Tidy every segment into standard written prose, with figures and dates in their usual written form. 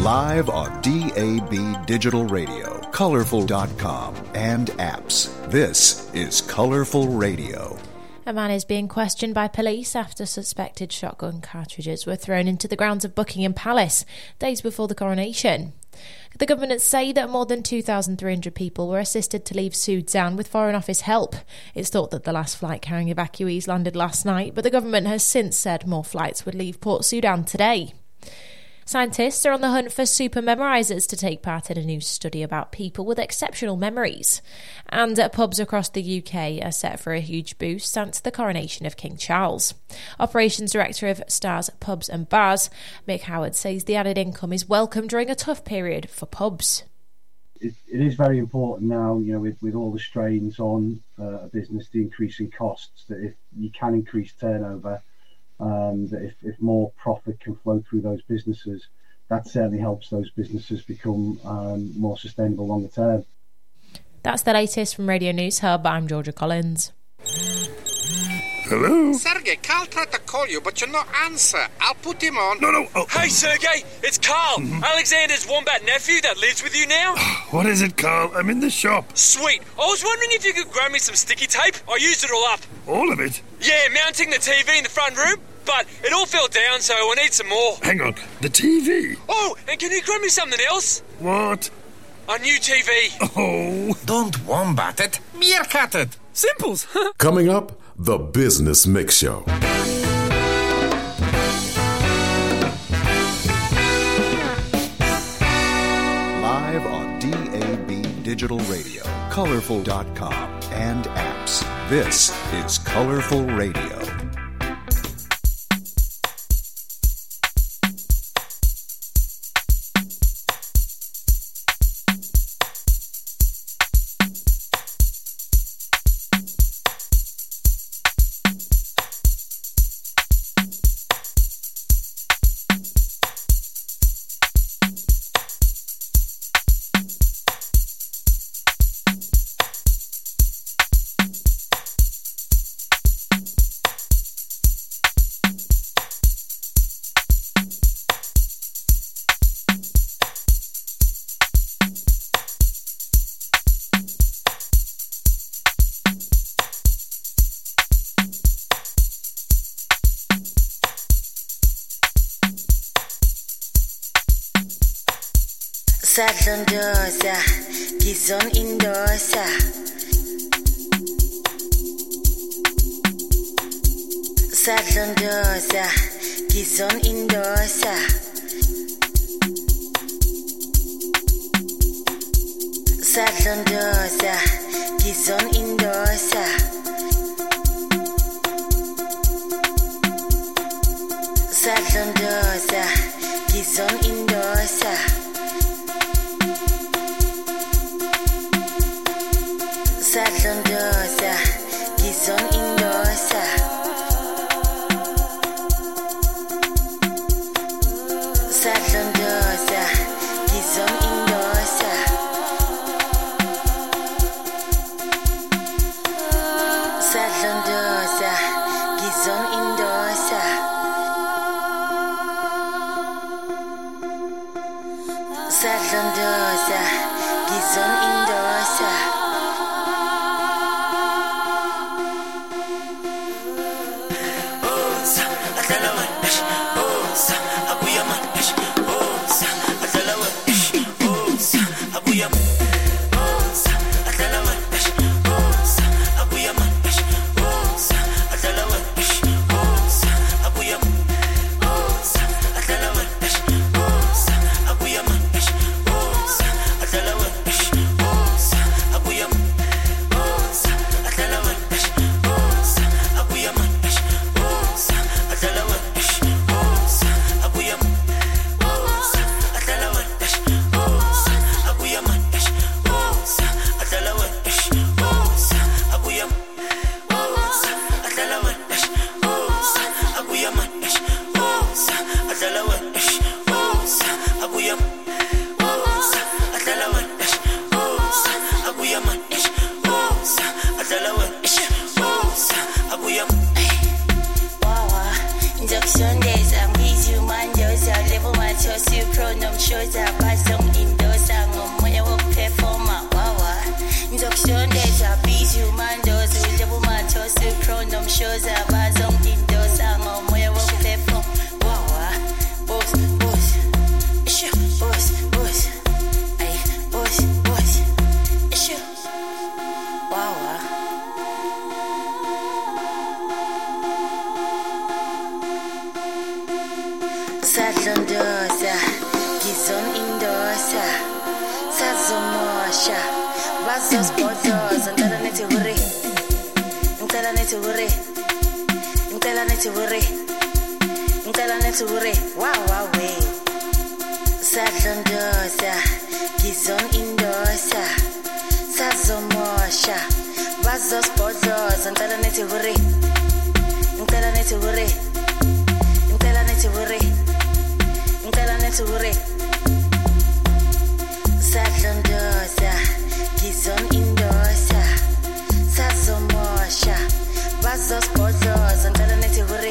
Live on DAB Digital Radio, Colorful.com, and apps. This is Colorful Radio. A man is being questioned by police after suspected shotgun cartridges were thrown into the grounds of Buckingham Palace days before the coronation. The government say that more than 2,300 people were assisted to leave Sudan with Foreign Office help. It's thought that the last flight carrying evacuees landed last night, but the government has since said more flights would leave Port Sudan today. Scientists are on the hunt for super memorisers to take part in a new study about people with exceptional memories. And pubs across the UK are set for a huge boost thanks to the coronation of King Charles. Operations Director of Stars Pubs and Bars, Mick Howard, says the added income is welcome during a tough period for pubs. It is very important now, with all the strains on a business, the increasing costs, that if you can increase turnover, that if more profit can flow through those businesses, that certainly helps those businesses become more sustainable longer term. That's the latest from Radio News Hub. I'm Georgia Collins. Hello? Sergey, Carl tried to call you, but you're not answer. I'll put him on. No. Oh. Hey, Sergey, it's Carl. Mm-hmm. Alexander's wombat nephew that lives with you now. What is it, Carl? I'm in the shop. Sweet. I was wondering if you could grab me some sticky tape. I used it all up. All of it? Yeah, mounting the TV in the front room. But it all fell down, so I need some more. Hang on. The TV? Oh, and can you grab me something else? What? A new TV. Oh. Don't wombat it. Meerkat it. Simples. Coming up, the Business Mix Show. Live on DAB Digital Radio, Colorful.com, and apps. This is Colorful Radio. Sadlondosa, Gizon Indosa. Sadlondosa, Gizon Indosa. Sadlondosa, Gizon Indosa. Sadlondosa, Gizon Indosa. Sadlondosa, Gizon Indosa. Sadlondosa, Gizon Indosa. Sadlondosa, Gizon Indosa. Sadlondosa, Gizon Indosa. Shows nomshoza bazongindosa ngomoya wokuphefo wawa boss isho boss ay boss isho wawa sadlondoza gizon indosa sazomosha bazospozoza ngicela nithi hurry ngicela nithi hurry wow we sadlondoza gizon indosa sazomosha bazospozoza ngicela nithi hurry ngicela nithi hurry sadlondoza gizon indosa sazomosha bazospozoza ngicela nithi hurry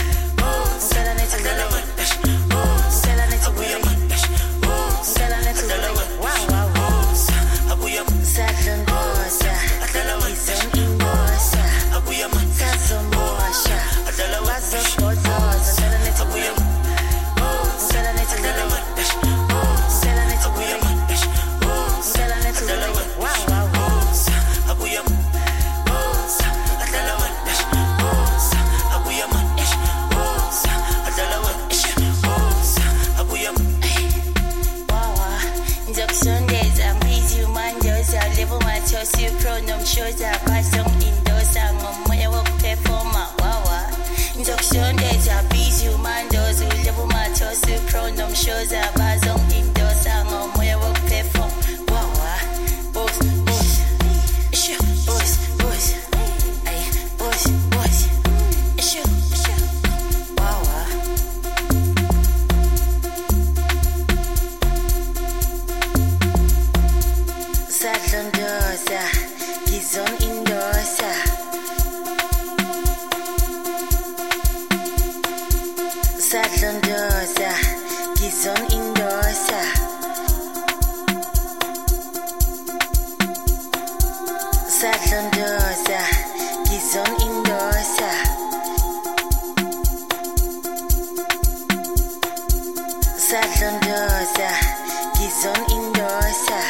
sadlondoza gizon indosa sazomosha bazospozoza ngicela nithi hurry nomshoza bazongindosa ngomoya wokuphefoma wawa ngizokushondeza busy umandoza ulebo mathosi pro nomshoza bazongindosa ngomoya wokuphefoma wawa boss isho boss ay boss isho wawa sadlondoza gizon indosa sadlondoza gizon indosa sadlondoza gizon indosa sadlondoza gizon indosa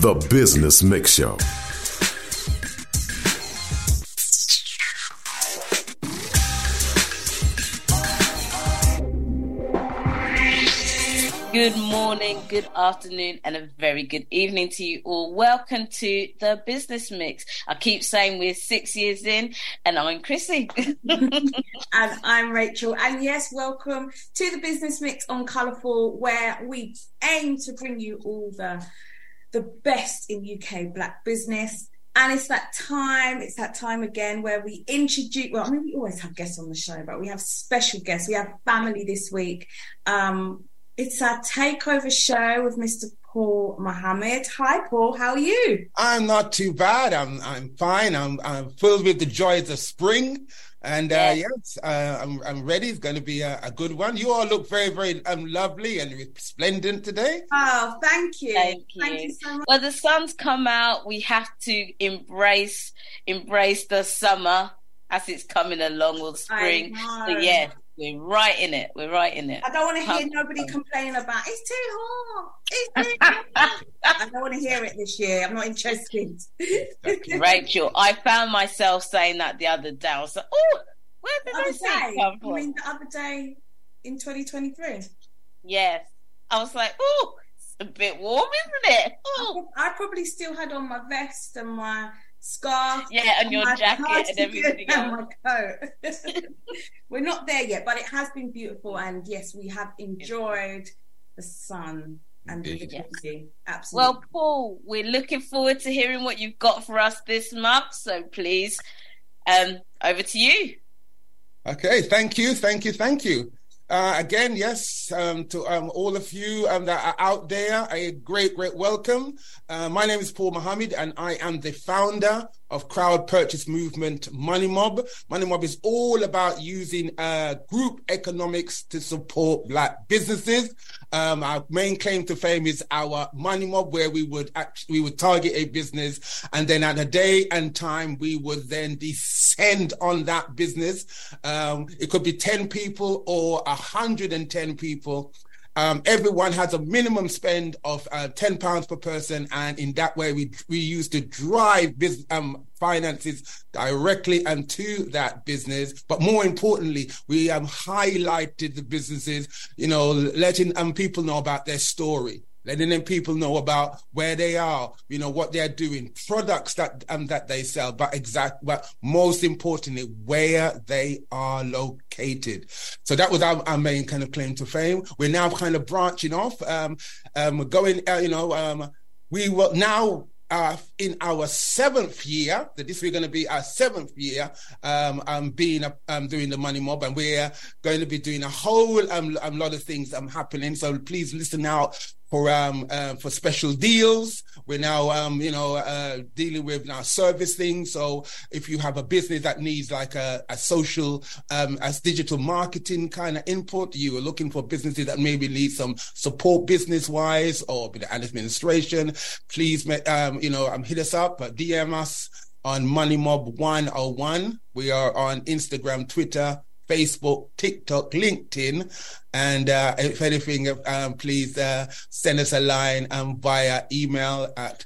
The Business Mix Show. Good morning, good afternoon, and a very good evening to you all. Welcome to The Business Mix. I keep saying we're 6 years in, and I'm Chrissy. And I'm Rachel. And yes, welcome to The Business Mix on Colourful, where we aim to bring you all the best in UK Black business. And it's that time again where we introduce, well, I mean, we always have guests on the show, but we have special guests. We have family this week. It's our takeover show with Mr. Paul Mohammed. Hi, Paul. How are you? I'm not too bad. I'm fine. I'm filled with the joys of spring, and I'm ready. It's going to be a good one. You all look very, very lovely and resplendent today. Oh, thank you. Thank you so much. Well, the sun's come out. We have to embrace the summer as it's coming along with spring. So yeah. We're right in it. I don't want to hear nobody complaining about it's too hot. It's too hot. I don't want to hear it this year. I'm not interested. Rachel, I found myself saying that the other day. I was like, oh, where did this come from? You mean the other day in 2023? Yes. I was like, oh, it's a bit warm, isn't it? I probably still had on my vest and my scarf, and your jacket and everything else. And my coat. We're not there yet, but it has been beautiful, and yes, we have enjoyed the sun and the humidity. Absolutely. Well, Paul, we're looking forward to hearing what you've got for us this month. So please, over to you. Okay, thank you. Again, yes, to all of you that are out there, a great welcome. My name is Paul Mohammed, and I am the founder of crowd purchase movement Money Mob. Money Mob is all about using group economics to support Black businesses. Our main claim to fame is our Money Mob, where we would target a business, and then at a day and time we would then descend on that business. It could be 10 people or 110 people. Everyone has a minimum spend of £10 per person, and in that way we use to drive finances directly into that business. But more importantly, we highlighted the businesses, letting people know about their story, letting them people know about where they are, what they're doing, products that they sell, but most importantly, where they are located. So that was our main kind of claim to fame. We're now kind of branching off, we will now in our 7th year. This we're going to be our 7th year doing the Money Mob, and we're going to be doing a whole lot of things happening. So please listen out for special deals. We're now dealing with our service things. So if you have a business that needs like a social as digital marketing kind of input, you are looking for businesses that maybe need some support business wise or an administration, please hit us up, DM us on Money Mob 101. We are on Instagram, Twitter, Facebook, TikTok, LinkedIn, and if anything, please send us a line via email at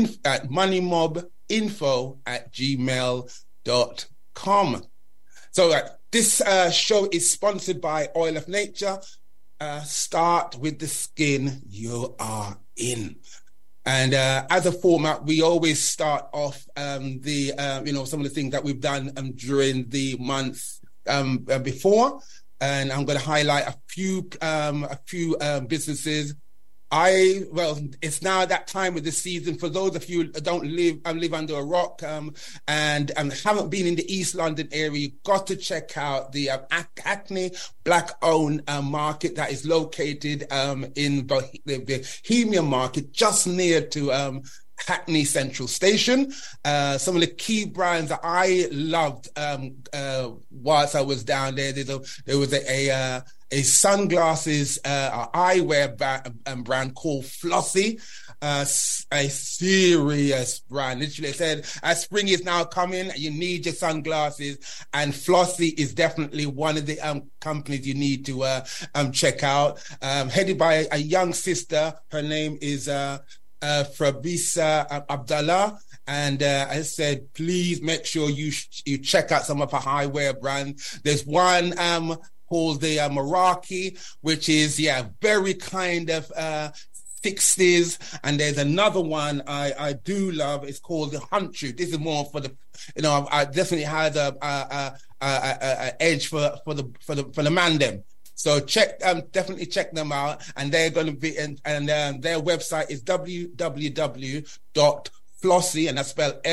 moneymobinfo@gmail.com. So this show is sponsored by Oil of Nature. Start with the skin you are in. And as a format, we always start off some of the things that we've done during the month before, and I'm going to highlight a few businesses. It's now that time of the season. For those of you who don't live under a rock and haven't been in the East London area, you've got to check out the Hackney Black-owned market that is located in the Bohemia Market, just near to Hackney Central Station. Some of the key brands that I loved whilst I was down there, there was a sunglasses eyewear brand called Flossie, a serious brand. Literally, it said, as spring is now coming, you need your sunglasses, and Flossie is definitely one of the companies you need to check out. Headed by a young sister, her name is Fabisa Abdallah. And I said, please make sure you check out some of her eyewear brands. There's one called the Meraki, which is, very kind of 60s. And there's another one I do love. It's called the Hunchu. This is more for the, I definitely had a edge for the man them. So definitely check them out. And they're going to be, and their website is www.flossy, and that's spelled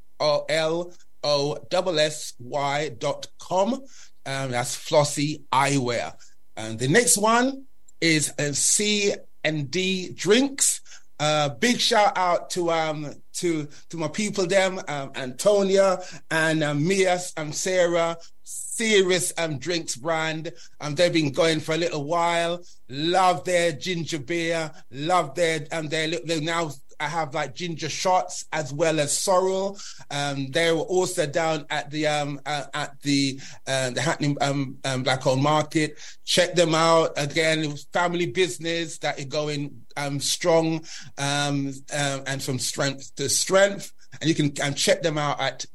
FOLOSSY.com. That's Flossy Eyewear. And the next one is C&D Drinks. Big shout out to my people them, Antonia and Mia and Sarah. Serious drinks brand. They've been going for a little while. Love their ginger beer. Love their they now have like ginger shots as well as sorrel. They were also down at the Hackney Blackhole Market. Check them out. Again, it was family business that is going strong and from strength to strength. And you can check them out at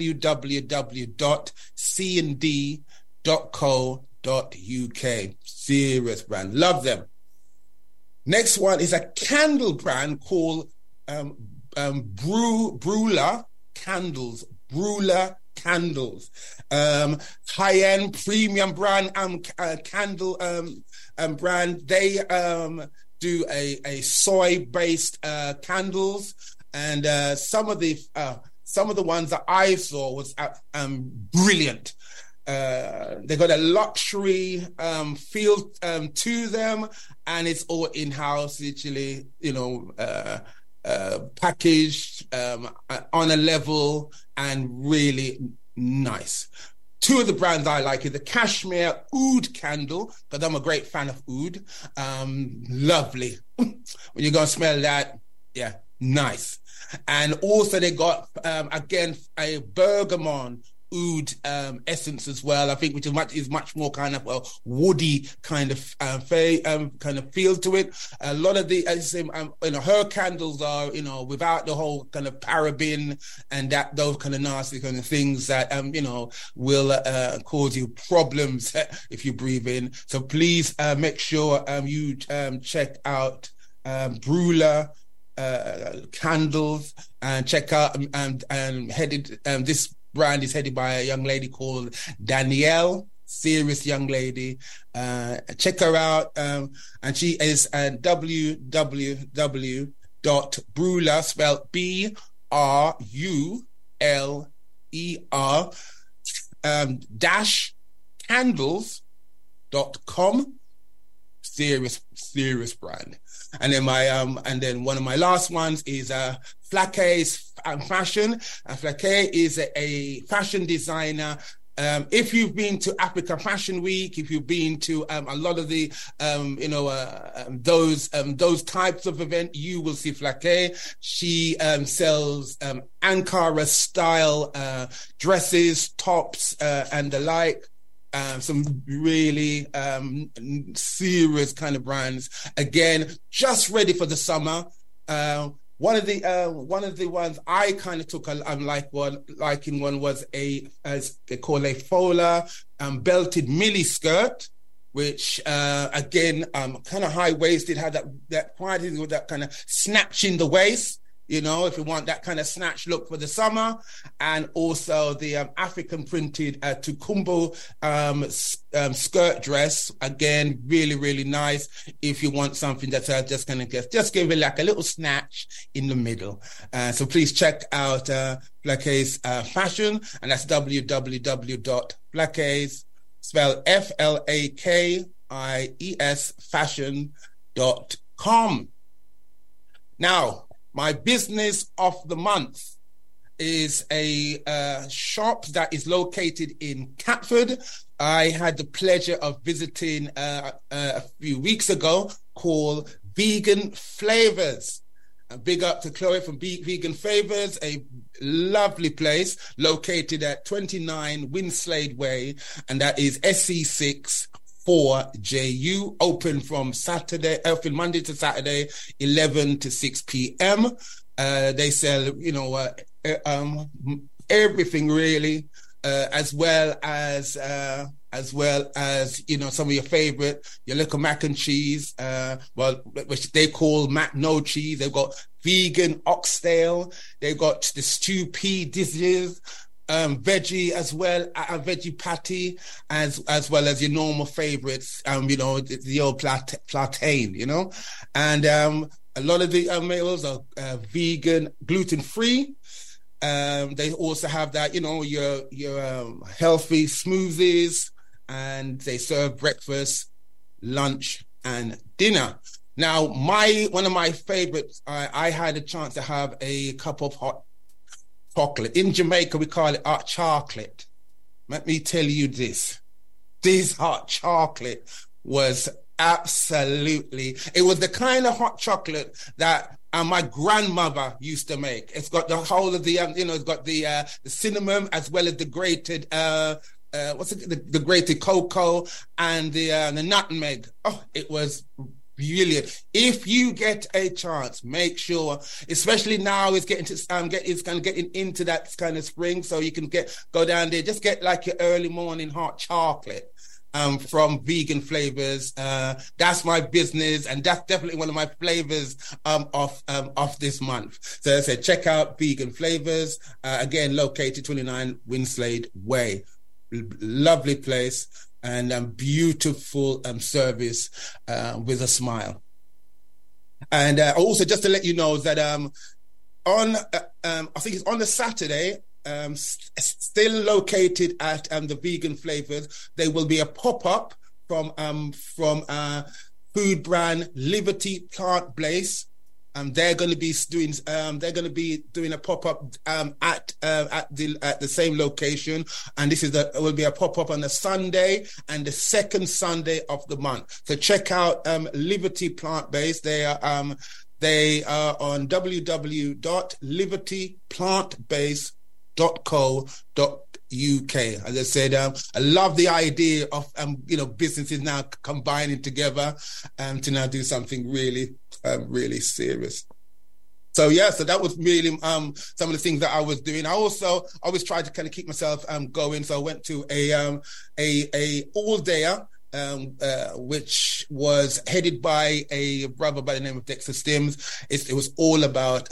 www.cnd.co.uk. Serious brand. Love them. Next one is a candle brand called Brula Candles. Brula Candles. High-end premium brand candle brand. They do a soy-based candles. And some of the ones that I saw was brilliant. They got a luxury feel to them, and it's all in-house, literally, packaged on a level and really nice. Two of the brands I like is the Cashmere Oud candle, because I'm a great fan of oud. Lovely. When you're going to smell that, nice. And also they got, again, a bergamot oud essence as well, I think, which is much more kind of a woody kind of feel to it. A lot of the her candles are without the whole kind of paraben and those kind of nasty kind of things that will cause you problems if you breathe in. So please make sure you check out Brula Candles, and check out this brand is headed by a young lady called Danielle. Serious young lady. Check her out, and she is www.Brula, spelled BRULER -candles.com. Serious brand. And then one of my last ones is Flaquet's Fashion. Flaquet is a fashion designer. If you've been to Africa Fashion Week, if you've been to a lot of the those types of event, you will see Flaquet. She sells Ankara style dresses, tops, and the like. Some really serious kind of brands. Again, just ready for the summer. One of the ones I kind of took liking one was as they call a Fola belted mini skirt, which again kind of high waisted, had that quality with that kind of snatch in the waist. If you want that kind of snatch look for the summer. And also the African printed Tukumbo skirt dress. Again, really, really nice. If you want something that's just going to just give it like a little snatch in the middle. So please check out Flaquet's Fashion. And that's www.Flaquet's, spelled FLAKIES fashion.com. Now, my business of the month is a shop that is located in Catford. I had the pleasure of visiting a few weeks ago, called Vegan Flavors. Big up to Chloe from Vegan Flavors, a lovely place located at 29 Winslade Way, and that is SE6 4JU, open from Monday to Saturday, 11 to 6 p.m. They sell, everything really, as well as some of your favorite, your little mac and cheese, which they call mac no cheese. They've got vegan oxtail. They've got the stew pea dishes, veggie as well, a veggie patty, as well as your normal favorites, the old plantain, and a lot of the meals are vegan, gluten-free. They also have that, your healthy smoothies, and they serve breakfast, lunch, and dinner. Now, one of my favorites, I had a chance to have a cup of hot chocolate. In Jamaica, we call it hot chocolate. Let me tell you this hot chocolate was absolutely, it was the kind of hot chocolate that my grandmother used to make. It's got the whole of the, it's got the cinnamon as well as the grated, the grated cocoa and the nutmeg. Oh, it was brilliant. If you get a chance, make sure, especially now it's getting into that kind of spring, so you can go down there, just get like your early morning hot chocolate. From Vegan Flavors. That's my business, and that's definitely one of my flavors of this month. So as I said, check out Vegan Flavors, again located 29 Winslade Way. Lovely place and beautiful service with a smile. And also just to let you know that I think it's on the Saturday, still located at the Vegan Flavors, there will be a pop-up from food brand Liberty Plant Based. They're going to be doing a pop-up at the same location, and it will be a pop-up on a Sunday and the second Sunday of the month. So check out Liberty Plant Based. They are on www.libertyplantbased.co.uk. As I said, I love the idea of businesses now combining together to now do something really serious. So that was really some of the things that I was doing. I always tried to kind of keep myself going. So I went to a all-dayer, which was headed by a brother by the name of Dexter Stims. It was all about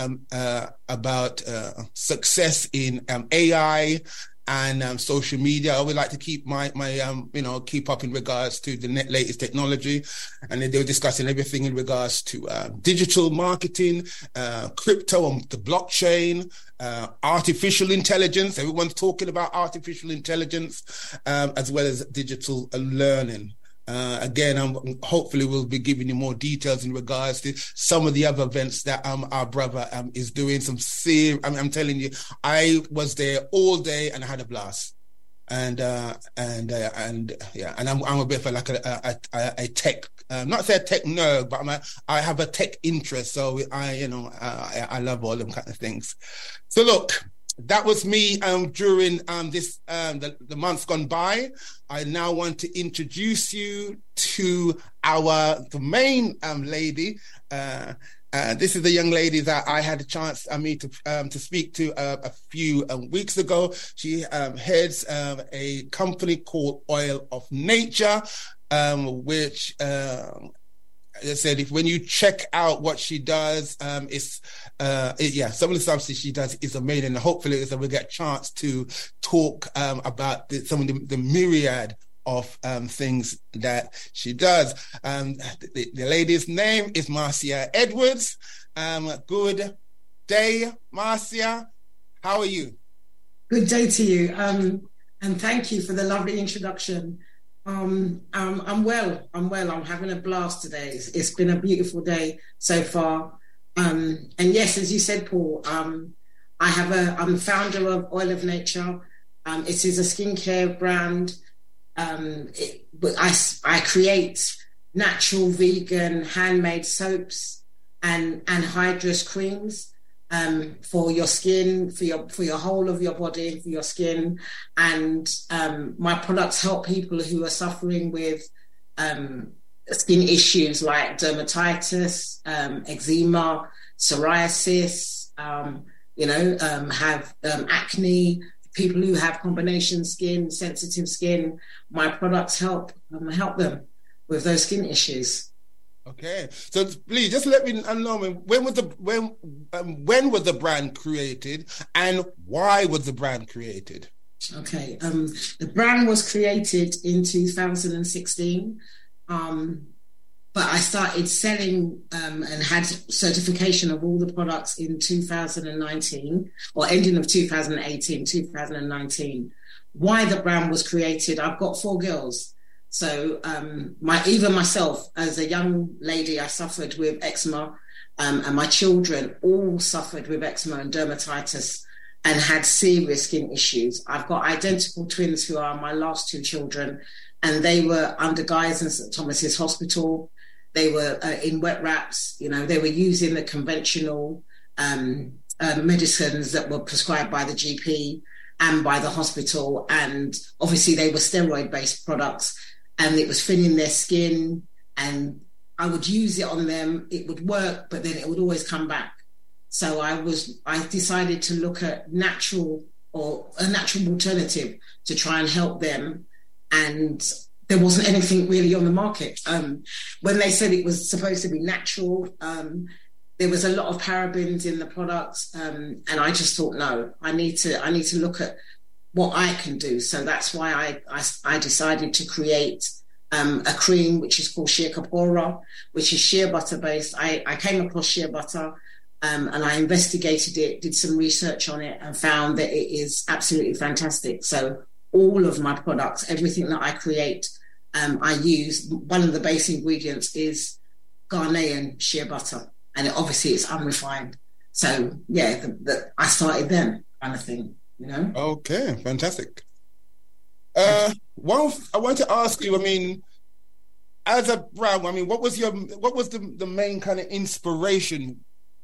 success in AI and social media. I would like to keep my keep up in regards to the latest technology, and they were discussing everything in regards to digital marketing, crypto and the blockchain, artificial intelligence. Everyone's talking about artificial intelligence, as well as digital learning. Again, hopefully we'll be giving you more details in regards to some of the other events that our brother is doing. I'm telling you, I was there all day and I had a blast. And I'm a bit of like a tech, not say a tech nerd, but I have a tech interest. So I love all them kind of things. So look, that was me during the months gone by. I now want to introduce you to the main lady. This is the young lady that I had a chance to speak to a few weeks ago. She heads a company called Oil of Nature, which as I said, when you check out what she does, some of the stuff that she does is amazing. And hopefully we'll get a chance to talk about some of the myriad of things that she does. The lady's name is Marcia Edwards. Good day, Marcia. How are you? Good day to you. And thank you for the lovely introduction. I'm well. I'm having a blast today. It's been a beautiful day so far. And yes, as you said, Paul, I'm founder of Oil of Nature. It is a skincare brand. I create natural, vegan, handmade soaps and hydrous creams for your skin, for your whole of your body, for your skin. And my products help people who are suffering with skin issues like dermatitis, eczema, psoriasis, have acne, people who have combination skin, sensitive skin. My products help them with those skin issues. Okay, so please just let me know when was the brand created and why was the brand created? Okay, the brand was created in 2016, but I started selling and had certification of all the products in 2019 or ending of 2018, 2019. Why the brand was created? I've got 4 girls. So even myself, as a young lady, I suffered with eczema, and my children all suffered with eczema and dermatitis and had serious skin issues. I've got identical twins who are my last 2 children, and they were under Guy's and St Thomas's Hospital. They were in wet wraps. They were using the conventional medicines that were prescribed by the GP and by the hospital, and obviously they were steroid-based products. And it was thinning their skin, and I would use it on them. It would work, but then it would always come back. So I decided to look at a natural alternative to try and help them. And there wasn't anything really on the market. When they said it was supposed to be natural, there was a lot of parabens in the products, and I just thought, no, I need to look at what I can do. So that's why I decided to create a cream which is called Shea Kapora, which is shea butter based. I came across shea butter and I investigated it, did some research on it, and found that it is absolutely fantastic. So all of my products, everything that I create, I use. One of the base ingredients is Ghanaian shea butter, and obviously it's unrefined. So yeah, I started then, kind of thing. Okay, fantastic. Well, I want to ask you, as a brand, what was the main kind of inspiration?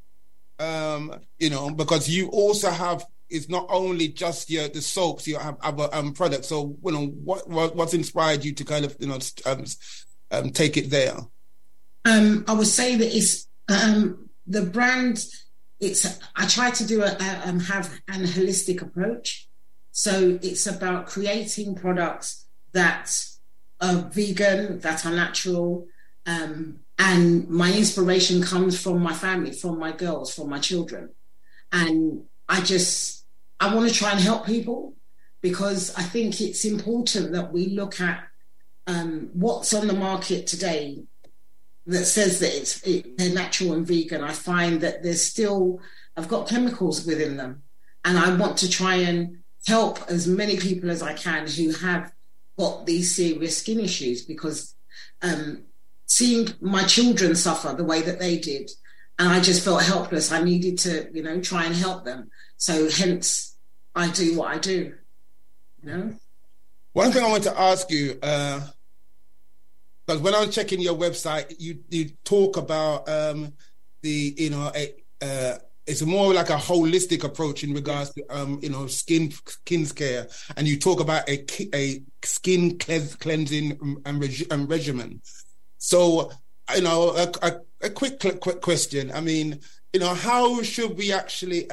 Because you also have, it's not only just the soaps, you have other products. So, what's inspired you to kind of, take it there? I would say that it's the brand. I try to do have an holistic approach. So it's about creating products that are vegan, that are natural, and my inspiration comes from my family, from my girls, from my children. And I want to try and help people, because I think it's important that we look at what's on the market today that says that they're natural and vegan. I find that I've got chemicals within them, and I want to try and help as many people as I can who have got these serious skin issues, because seeing my children suffer the way that they did, and I just felt helpless. I needed to, try and help them. So hence I do what I do, One thing I want to ask you, because when I was checking your website, you talk about it's more like a holistic approach in regards to skin care, and you talk about a skin cleansing and regimen. So a quick question. How should we actually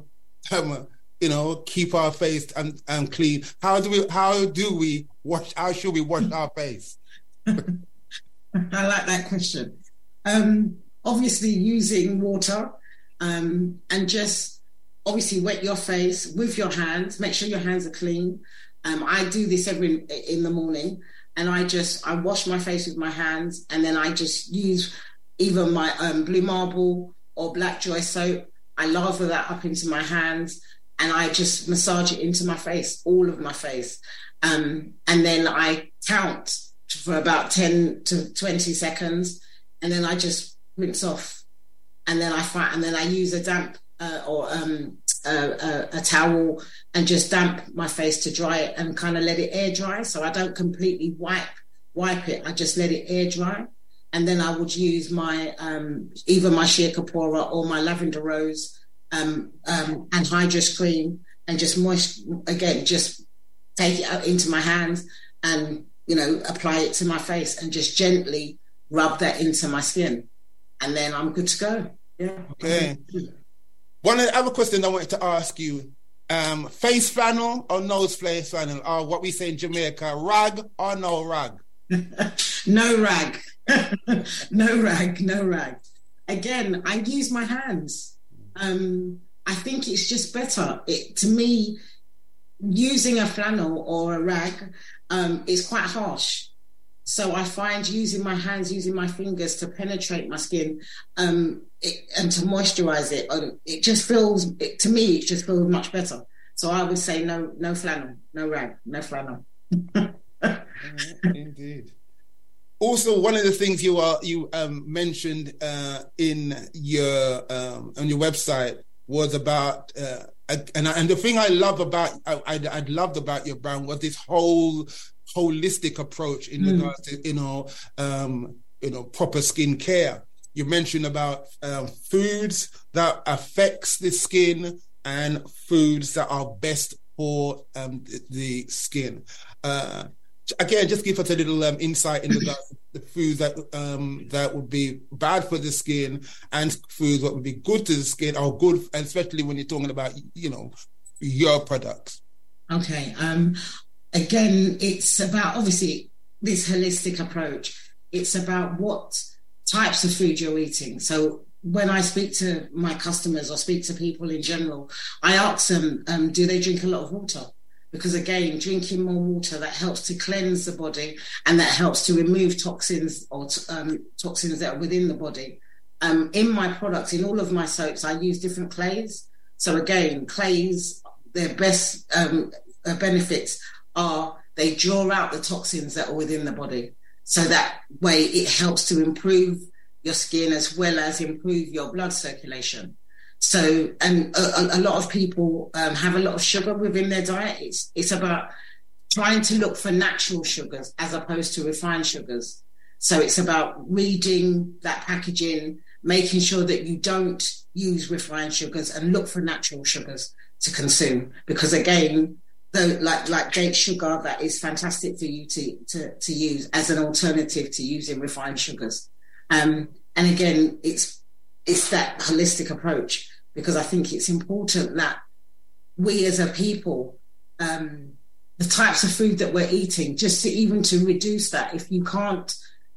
keep our face and clean? How should we wash our face? I like that question. Obviously using water, and just obviously wet your face with your hands. Make sure your hands are clean. I do this in the morning, and I wash my face with my hands, and then I just use either my Blue Marble or Black Joy soap. I lather that up into my hands, and I just massage it into my face, all of my face, and then I count for about 10 to 20 seconds, and then I just rinse off, and then I use a damp or a towel and just damp my face to dry it and kind of let it air dry. So I don't completely wipe it. I just let it air dry, and then I would use my either my Shea Kapora or my Lavender Rose anhydrous cream, and just just take it out into my hands and apply it to my face and just gently rub that into my skin. And then I'm good to go. Yeah. Okay. One other question I wanted to ask you, face flannel or nose flannel, or what we say in Jamaica, rag or no rag? No rag. No rag. Again, I use my hands. I think it's just better. To me, using a flannel or a rag is quite harsh. So I find using my hands, using my fingers to penetrate my skin and to moisturize it, it just feels, to me, it just feels much better. So I would say no flannel, no rag, no flannel. Indeed. Also, one of the things you mentioned in your on your website was about and the thing I loved about your brand was this whole holistic approach in regards to proper skin care. You mentioned about foods that affects the skin and foods that are best for the skin. Again, just give us a little insight in regards to the foods that would be bad for the skin and foods that would be good to the skin, or good, especially when you're talking about your products. Okay. Again, it's about, obviously, this holistic approach. It's about what types of food you're eating. So when I speak to my customers or speak to people in general, I ask them, do they drink a lot of water? Because again, drinking more water, that helps to cleanse the body and that helps to remove toxins or toxins that are within the body. In my products, in all of my soaps, I use different clays. So again, clays, their best benefits are they draw out the toxins that are within the body. So that way it helps to improve your skin as well as improve your blood circulation. So, and a lot of people have a lot of sugar within their diet. It's about trying to look for natural sugars as opposed to refined sugars. So it's about reading that packaging, making sure that you don't use refined sugars and look for natural sugars to consume. Because again, though, like date sugar, that is fantastic for you to use as an alternative to using refined sugars. And again, it's that holistic approach, because I think it's important that we as a people, the types of food that we're eating, just to reduce that. If you can't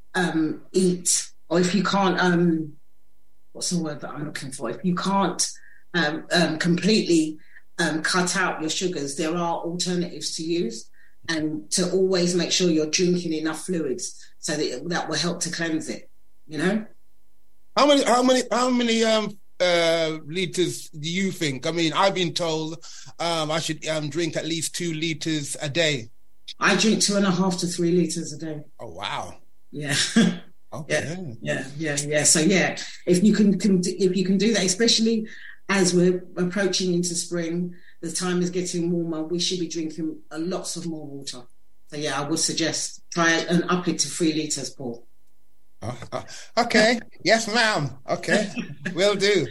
eat, or if you can't, what's the word that I'm looking for? If you can't completely cut out your sugars, there are alternatives to use, and to always make sure you're drinking enough fluids so that will help to cleanse it. How many liters do you think? I mean, I've been told I should drink at least 2 liters a day. I drink 2.5 to 3 liters a day. Oh wow! Yeah. Okay. Yeah. So yeah, if you can do that, especially as we're approaching into spring, the time is getting warmer. We should be drinking lots of more water. So yeah, I would suggest try and up it to 3 liters, Paul. Okay. Yes, ma'am. Okay. Will do.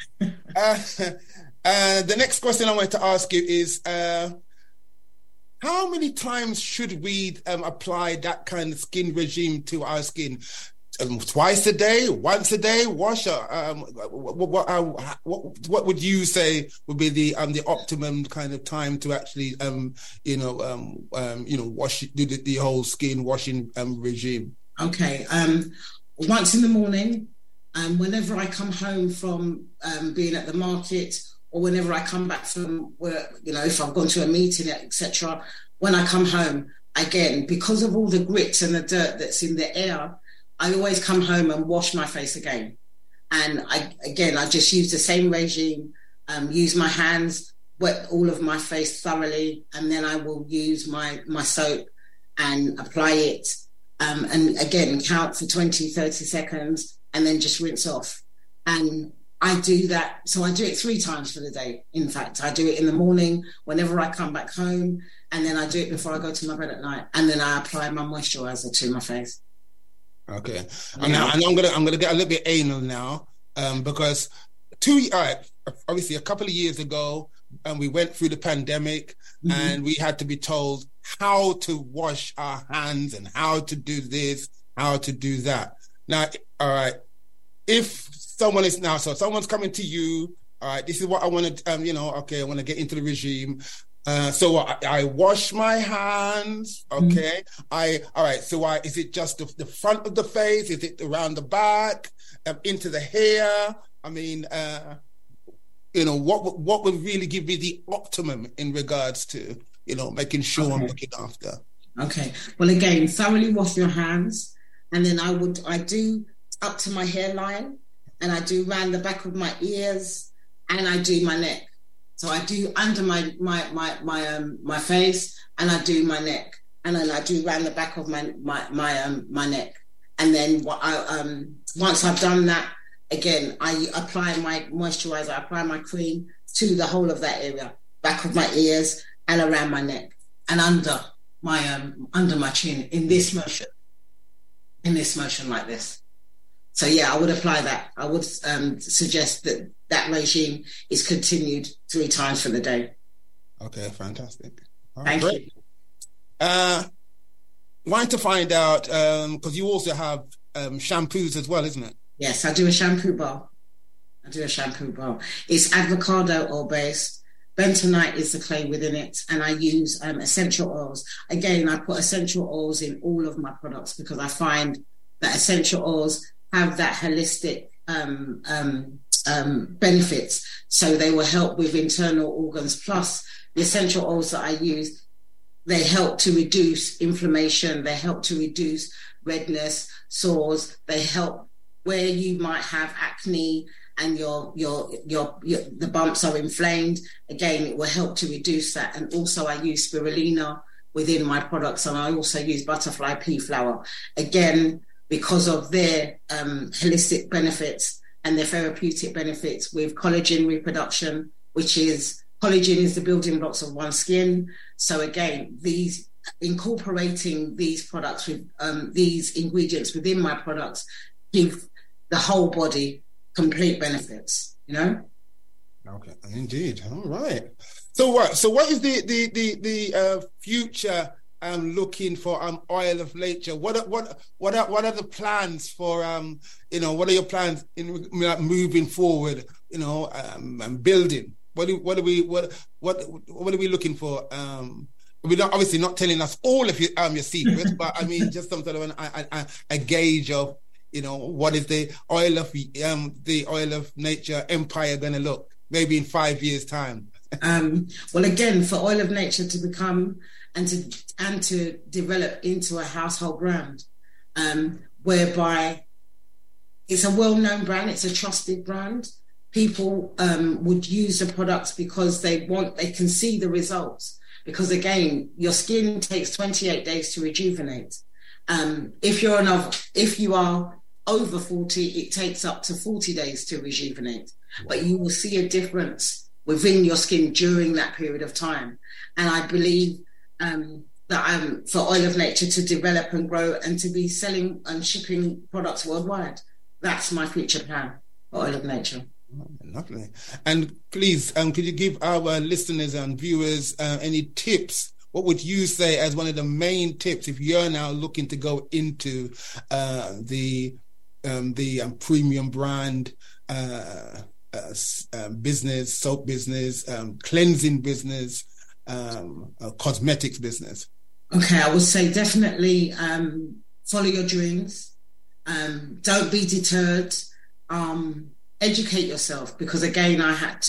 The next question I want to ask you is, how many times should we apply that kind of skin regime to our skin? Twice a day, once a day, wash? What would you say would be the optimum kind of time to actually wash, do the whole skin washing regime? Okay. Once in the morning, whenever I come home from being at the market, or whenever I come back from work, if I've gone to a meeting, etc. When I come home, again, because of all the grit and the dirt that's in the air, I always come home and wash my face again. And I just use the same regime, use my hands, wet all of my face thoroughly, and then I will use my soap and apply it. And again, count for 20, 30 seconds, and then just rinse off. And I do that. So I do it 3 times for the day. In fact, I do it in the morning whenever I come back home, and then I do it before I go to my bed at night. And then I apply my moisturizer to my face. Okay. And now I'm gonna get a little bit anal now, because obviously a couple of years ago, and we went through the pandemic, and we had to be told how to wash our hands and how to do this, how to do that. Now, all right, if someone's coming to you, all right, this is what I want to, I want to get into the regime. So I wash my hands, okay? Is it just the front of the face? Is it around the back, into the hair? I mean, what would really give me the optimum in regards to, making sure I'm looking after? Okay. Well, again, thoroughly wash your hands. And then I do up to my hairline, and I do around the back of my ears, and I do my neck. So I do under my face, and I do my neck, and then I do around the back of my neck. And then once I've done that, again, I apply my moisturizer, I apply my cream to the whole of that area, back of my ears and around my neck and under my chin in this motion like this. So yeah, I would apply that. I would suggest that regime is continued 3 times for the day. Okay, fantastic. Thank you. Wanted to find out, because you also have shampoos as well, isn't it? Yes, I do a shampoo bar. It's avocado oil based. Bentonite is the clay within it, and I use essential oils. Again, I put essential oils in all of my products because I find that essential oils have that holistic benefits. So they will help with internal organs. Plus, the essential oils that I use, they help to reduce inflammation. They help to reduce redness, sores. They help where you might have acne and the bumps are inflamed. Again, it will help to reduce that. And also I use spirulina within my products, and I also use butterfly pea flower. Again, because of their holistic benefits and their therapeutic benefits with collagen reproduction, collagen is the building blocks of one's skin. So again, incorporating these products with these ingredients within my products give the whole body complete benefits, Okay, indeed. All right. So what is the future looking for Oil of Nature? What are the plans for what are your plans in moving forward, and building? What are we looking for? We're not, obviously not telling us all of your secrets, but I mean just some sort of a gauge of what is the Oil of Nature empire going to look maybe in 5 years' time? Well, again, for Oil of Nature to become and to develop into a household brand, whereby it's a well-known brand, it's a trusted brand. People would use the products because they can see the results. Because again, your skin takes 28 days to rejuvenate. If you are over 40, it takes up to 40 days to rejuvenate. But you will see a difference within your skin during that period of time. And I believe that for Oil of Nature to develop and grow and to be selling and shipping products worldwide. That's my future plan for Oil of Nature. Lovely. And please, could you give our listeners and viewers any tips? What would you say as one of the main tips if you're now looking to go into the premium brand business, soap business, cleansing business, cosmetics business? Okay, I would say definitely follow your dreams. Don't be deterred. Educate yourself, because again,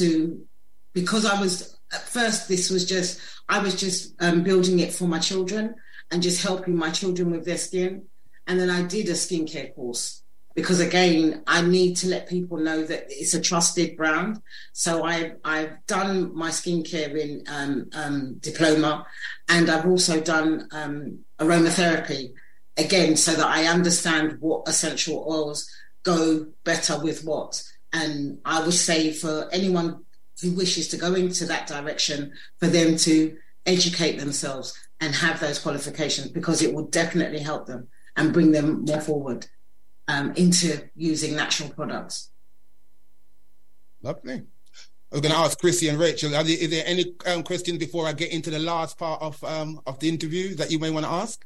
at first I was just building it for my children and just helping my children with their skin. And then I did a skincare course because again, I need to let people know that it's a trusted brand. So I've done my skincare in diploma, and I've also done aromatherapy again, so that I understand what essential oils go better with what. And I would say for anyone who wishes to go into that direction, for them to educate themselves and have those qualifications, because it will definitely help them and bring them more forward into using natural products. Lovely. I was going to ask Chrissy and Rachel, is there any questions before I get into the last part of the interview that you may want to ask?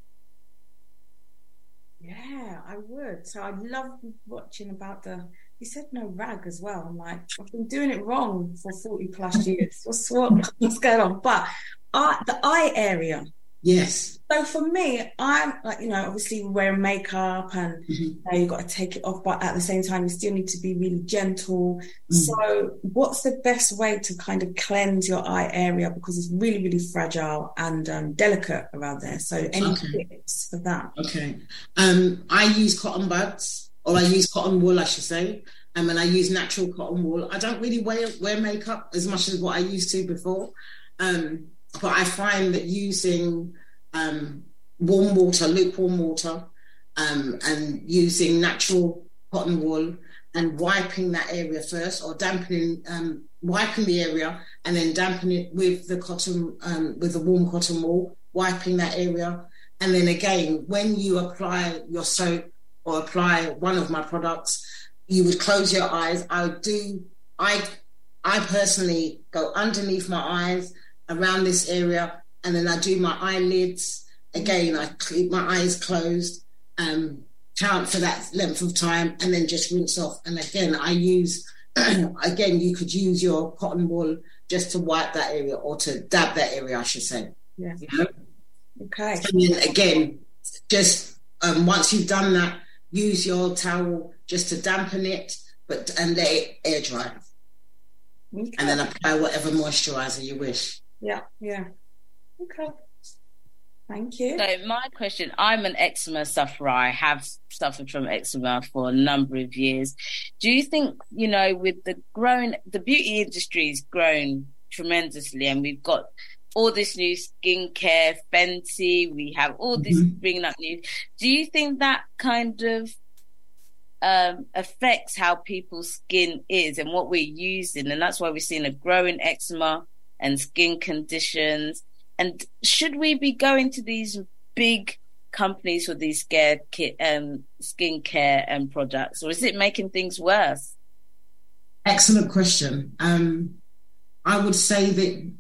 Yeah, I would. So I love watching about you said no rag as well. I'm like, I've been doing it wrong for 40 plus years. What's going on? But the eye area. Yes. So for me, I'm like, obviously wearing makeup and you've got to take it off, but at the same time, you still need to be really gentle. So what's the best way to kind of cleanse your eye area? Because it's really, really fragile and delicate around there. So any tips for that? Okay. I use cotton buds, or I use cotton wool, I should say. And I use natural cotton wool. I don't really wear makeup as much as what I used to before. But I find that using warm water, lukewarm water, and using natural cotton wool and wiping that area first, or wiping the area and then dampen it with the cotton, with the warm cotton wool, wiping that area. And then again, when you apply your soap or apply one of my products, you would close your eyes. I personally go underneath my eyes, around this area, and then I do my eyelids. Again, I keep my eyes closed, count for that length of time, and then just rinse off. And again, I use, you could use your cotton wool just to wipe that area, or to dab that area, I should say. Yeah. Okay. And then again, just once you've done that, use your towel just to dampen it, and let it air dry. Okay. And then apply whatever moisturizer you wish. Yeah. Okay. Thank you. So my question, I'm an eczema sufferer. I have suffered from eczema for a number of years. Do you think, with the beauty industry has grown tremendously, and we've got all this new skincare, Fenty, we have all this bringing up new. Do you think that kind of affects how people's skin is and what we're using? And that's why we're seeing a growing eczema and skin conditions. And should we be going to these big companies for these skincare and products, or is it making things worse? Excellent question. I would say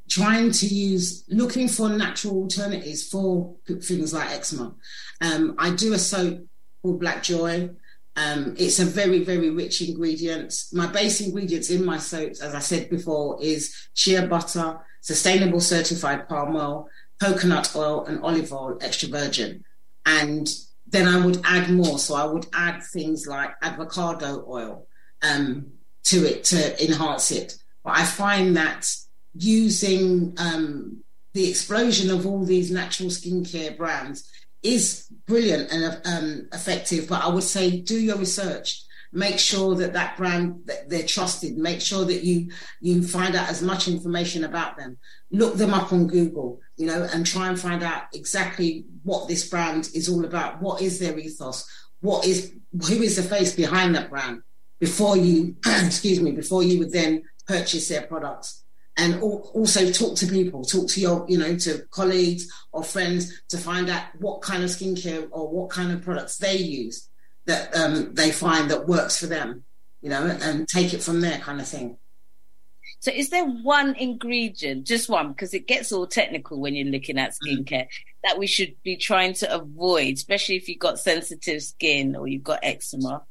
that looking for natural alternatives for things like eczema. I do a soap called Black Joy. It's a very, very rich ingredient. My base ingredients in my soaps, as I said before, is shea butter, sustainable certified palm oil, coconut oil, and olive oil, extra virgin. And then I would add more. So I would add things like avocado oil to it to enhance it. But I find that using the explosion of all these natural skincare brands is brilliant and effective. But I would say do your research. Make sure that brand, that they're trusted. Make sure that you find out as much information about them. Look them up on Google, and try and find out exactly what this brand is all about. What is their ethos? Who is the face behind that brand? Before you, before you would then purchase their products. And also talk to people, talk to your, to colleagues or friends to find out what kind of skincare or what kind of products they use that they find that works for them, and take it from there, kind of thing. So is there one ingredient, just one, because it gets all technical when you're looking at skincare, that we should be trying to avoid, especially if you've got sensitive skin or you've got eczema?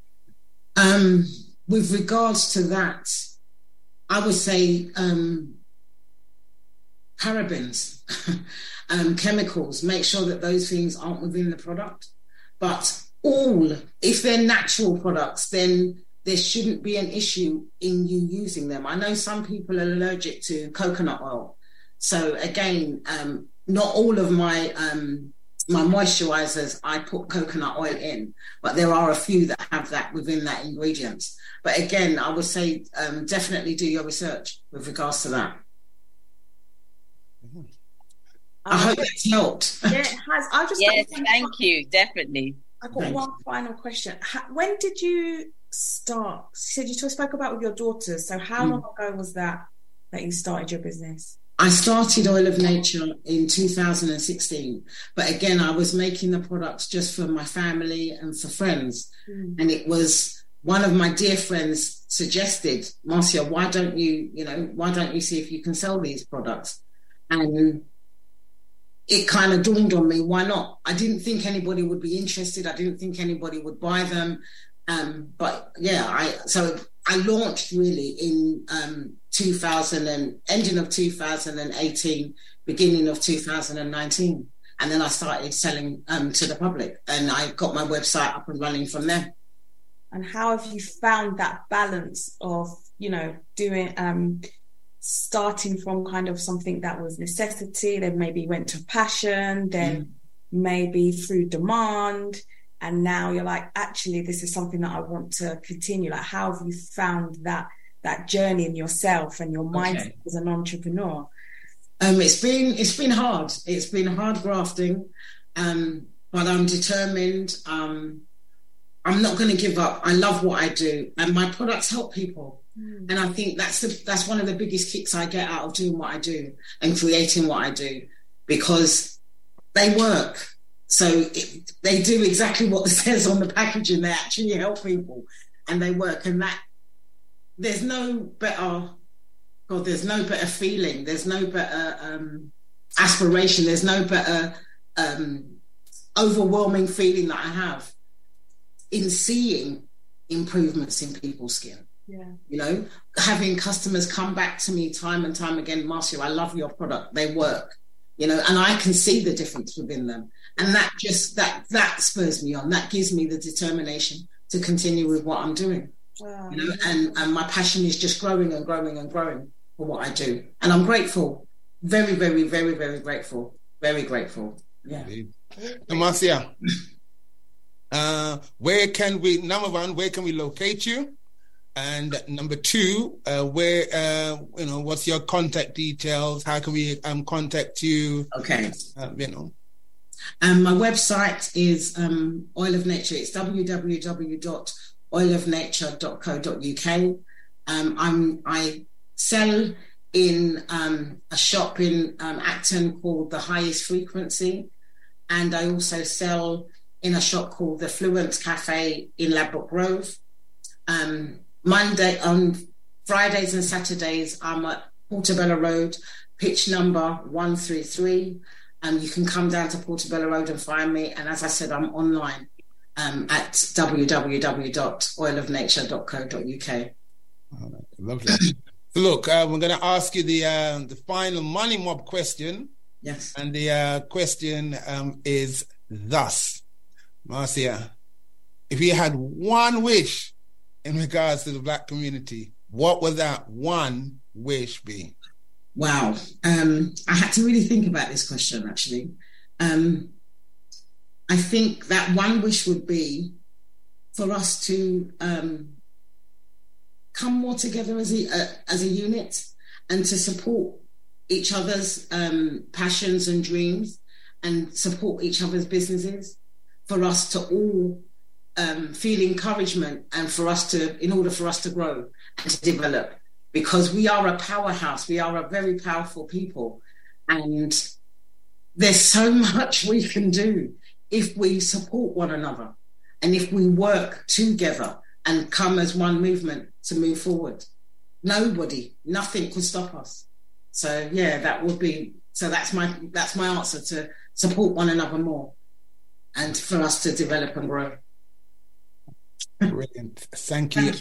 With regards to that, I would say parabens, chemicals, make sure that those things aren't within the product. But if they're natural products, then there shouldn't be an issue in you using them. I know some people are allergic to coconut oil. So again, not all of my moisturizers, I put coconut oil in, but there are a few that have that within that ingredient. But again, I would say definitely do your research with regards to that. I hope that's helped. Yeah, it has. Yes, thank you, definitely. I've got one final question. When did you start? You said you spoke about with your daughters. So how long ago was that you started your business? I started Oil of Nature in 2016. But again, I was making the products just for my family and for friends. And it was one of my dear friends suggested, Marcia, why don't you see if you can sell these products? And it kind of dawned on me, why not? I didn't think anybody would be interested. I didn't think anybody would buy them. But yeah, so I launched really in ending of 2018, beginning of 2019. And then I started selling to the public, and I got my website up and running from there. And how have you found that balance of, doing, starting from kind of something that was necessity, then maybe went to passion, then maybe through demand, and now you're like, actually, this is something that I want to continue. Like, how have you found that journey in yourself and your mindset as an entrepreneur? It's been hard. It's been hard grafting, but I'm determined. I'm not going to give up. I love what I do, and my products help people. And I think that's one of the biggest kicks I get out of doing what I do and creating what I do, because they work. So they do exactly what it says on the packaging. They actually help people, and they work. And that there's no better feeling. There's no better aspiration. There's no better overwhelming feeling that I have in seeing improvements in people's skin. Yeah. Having customers come back to me time and time again, Marcia, I love your product. They work, and I can see the difference within them. And that spurs me on. That gives me the determination to continue with what I'm doing. Wow. And my passion is just growing and growing and growing for what I do. And I'm grateful. Very, very, very, very grateful. Very grateful. Yeah. And Marcia, where can we locate you? And number two, what's your contact details? How can we contact you? Okay. My website is Oil of Nature. It's www.oilofnature.co.uk. I sell in a shop in Acton called The Highest Frequency, and I also sell in a shop called The Fluent Cafe in Ladbroke Grove. On Fridays and Saturdays, I'm at Portobello Road, pitch number 133. You can come down to Portobello Road and find me. And as I said, I'm online at www.oilofnature.co.uk. Oh, lovely. So look, we're going to ask you the final money mob question. Yes. And the question is thus, Marcia, if you had one wish in regards to the Black community, what would that one wish be? Wow. I had to really think about this question, actually. I think that one wish would be for us to come more together as a unit and to support each other's passions and dreams and support each other's businesses, for us to all feel encouragement and in order for us to grow and to develop. Because we are a powerhouse, we are a very powerful people, and there's so much we can do if we support one another and if we work together and come as one movement to move forward. Nothing could stop us. So yeah, that's my answer, to support one another more and for us to develop and grow. Brilliant. Thank you.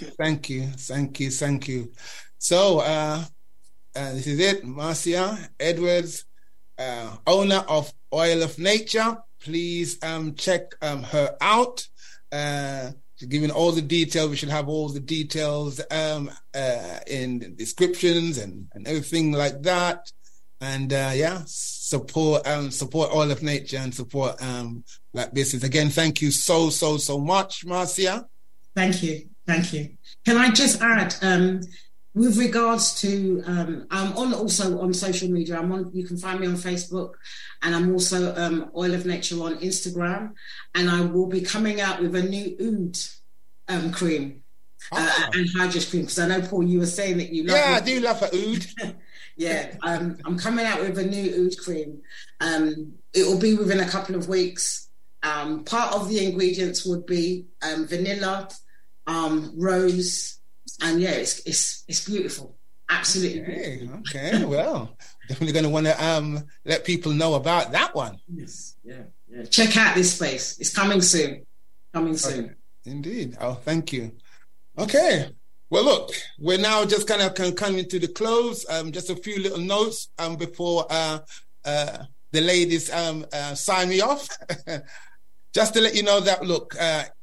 So this is it, Marcia Edwards, owner of Oil of Nature. Please check her out. She's giving all the details. We should have all the details in the descriptions and everything like that. And support Oil of Nature and support Black business. Again, thank you so much, Marcia. Thank you. Can I just add, with regards to, I'm also on social media. You can find me on Facebook, and I'm also Oil of Nature on Instagram. And I will be coming out with a new oud cream and hydrous cream, because I know, Paul, you were saying that you love it. Yeah, I do love an oud. Yeah, I'm coming out with a new oud cream. It will be within a couple of weeks. Part of the ingredients would be vanilla, rose, and yeah, it's beautiful. Absolutely beautiful. Okay, well, definitely going to want to let people know about that one. Yes, yeah. Check out this space. It's coming soon. Okay. Indeed. Oh, thank you. Okay. Well, look, we're now just kind of coming to the close. Just a few little notes before the ladies sign me off. Just to let you know that, look,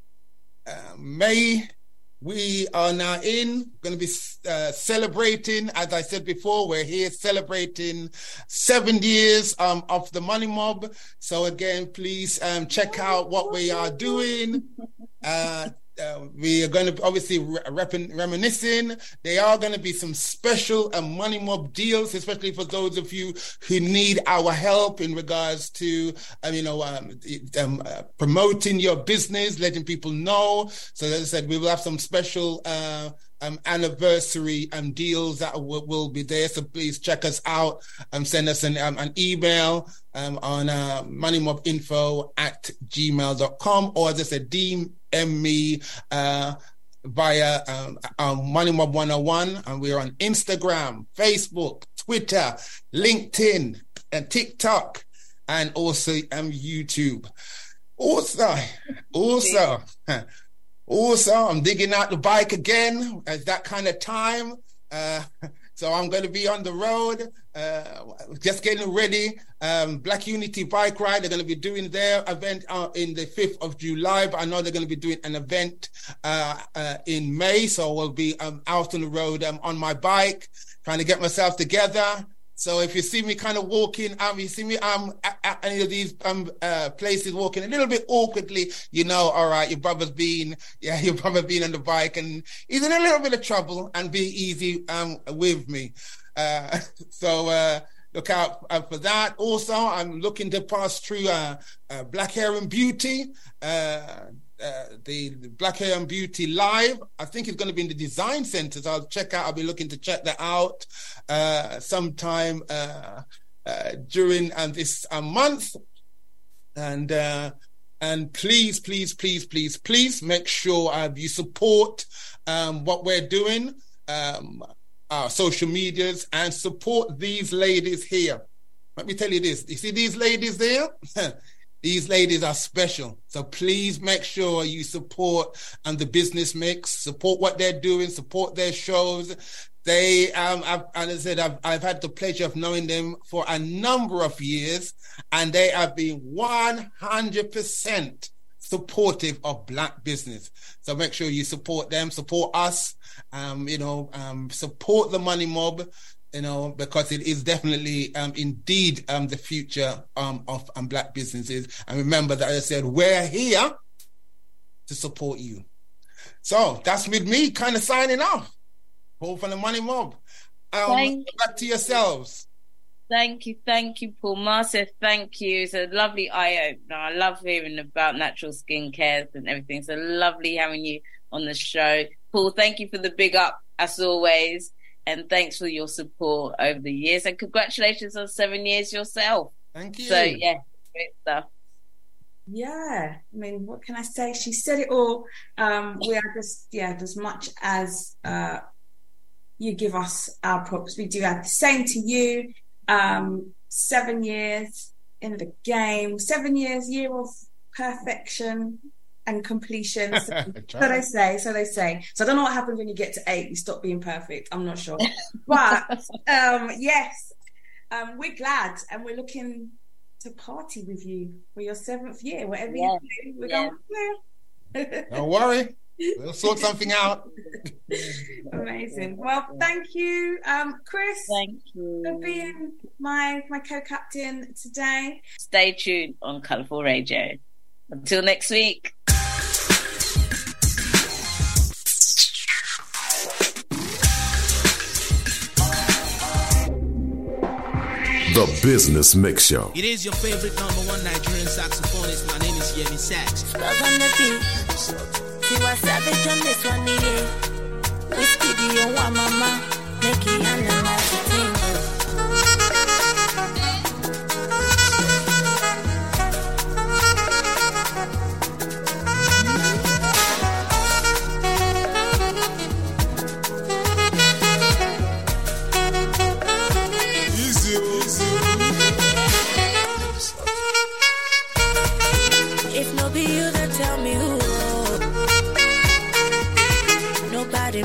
May, we are now going to be celebrating, as I said before, we're here celebrating 7 years of the Money Mob. So again, please check out what we are doing. We are going to obviously reminiscing. There are going to be some special Money Mob deals, especially for those of you who need our help in regards to, promoting your business, letting people know. So as I said, we will have some special anniversary deals that will be there. So please check us out and send us an email on moneymobinfo@gmail.com, or as I said, DM me via Money Mob 101, and we're on Instagram, Facebook, Twitter, LinkedIn, and TikTok, and also YouTube. Also, I'm digging out the bike again at that kind of time. So I'm going to be on the road, just getting ready. Black Unity Bike Ride, they're going to be doing their event in the 5th of July, but I know they're going to be doing an event in May. So we'll be out on the road on my bike, trying to get myself together. So if you see me kind of walking, you see me at any of these places walking a little bit awkwardly, all right, your brother's been on the bike and he's in a little bit of trouble, and be easy with me. So look out for that. Also, I'm looking to pass through Black Hair and Beauty. The Black Hair and Beauty Live, I think it's going to be in the Design Centre. So I'll be looking to check that out sometime during this month. And please make sure you support what we're doing, our social medias, and support these ladies here. Let me tell you this. You see these ladies there? These ladies are special. So please make sure you support the Business Mix, support what they're doing, support their shows. They, as I said, I've had the pleasure of knowing them for a number of years, and they have been 100% supportive of Black business. So make sure you support them, support us, support the Money Mob, because it is definitely indeed the future of Black businesses. And remember that I said, we're here to support you. So that's with me kind of signing off. Paul from the Money Mob. Back to yourselves. Thank you, Paul. Marcia, thank you. It's a lovely eye-opener. I love hearing about natural skincare and everything. It's lovely having you on the show. Paul, thank you for the big up, as always. And thanks for your support over the years. And congratulations on 7 years yourself. Thank you. So, yeah, great stuff. Yeah, I mean, what can I say? She said it all. We are just, as much as you give us our props, we do have the same to you. 7 years in the game, 7 years, year of perfection and completion. So they say. So I don't know what happens when you get to 8, you stop being perfect. I'm not sure. But yes, we're glad, and we're looking to party with you for your 7th year. Whatever you do, we're going there. Don't worry. We'll sort something out. Amazing. Well, thank you, Chris. Thank you for being my co-captain today. Stay tuned on Colourful Radio. Until next week. The Business Mix Show. It is your favorite #1 Nigerian saxophonist. My name is Yemi Sax. See what's savage on this one, yeah. Whiskey, do you want mama? Make it analyze the thing.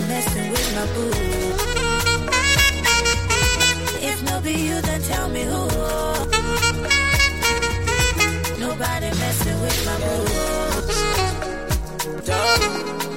messing with my boo. If no be you, then tell me who. Nobody messing with my boo.